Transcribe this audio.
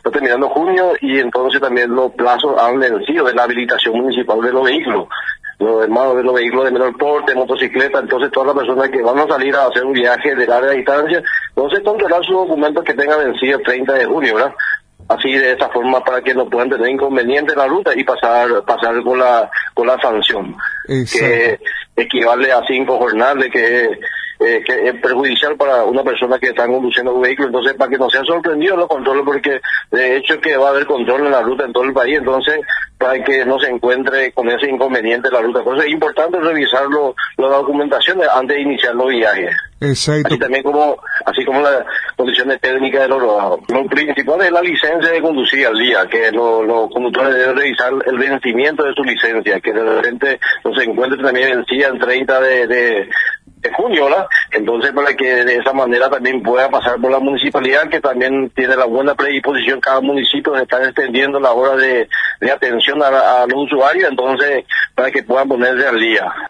está terminando junio y entonces también los plazos han vencido de la habilitación municipal de los vehículos. Los demás de los vehículos de menor porte, motocicleta, entonces todas las personas que van a salir a hacer un viaje de larga distancia, entonces controlar sus documentos que tengan vencido el 30 de junio, ¿verdad? Así de esta forma para que no puedan tener inconveniente en la ruta y pasar con la sanción. Exacto. Que equivale a 5 jornales, que es perjudicial para una persona que está conduciendo un vehículo. Entonces, para que no sean sorprendidos los controles, porque de hecho que va a haber control en la ruta en todo el país, entonces para que no se encuentre con ese inconveniente en la ruta. Por eso es importante revisar la documentación antes de iniciar los viajes. Exacto. Así como las condiciones técnicas de los rodados. Lo principal es la licencia de conducir al día, que los conductores deben revisar el vencimiento de su licencia, que de repente no se encuentre también vencida el 30 de junio, ¿verdad? Entonces, para que de esa manera también pueda pasar por la municipalidad, que también tiene la buena predisposición cada municipio de estar extendiendo la hora de atención a los usuarios, entonces, para que puedan ponerse al día.